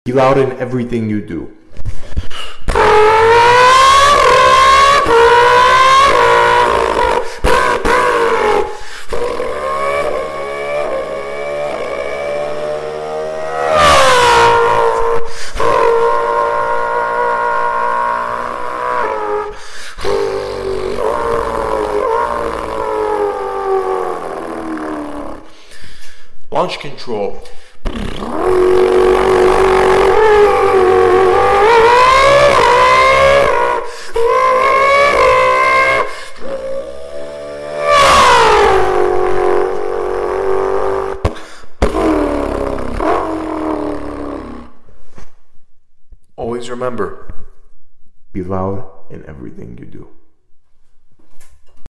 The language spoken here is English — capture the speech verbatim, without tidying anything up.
Be loud in everything you do. Launch control. Always remember, be loud in everything you do.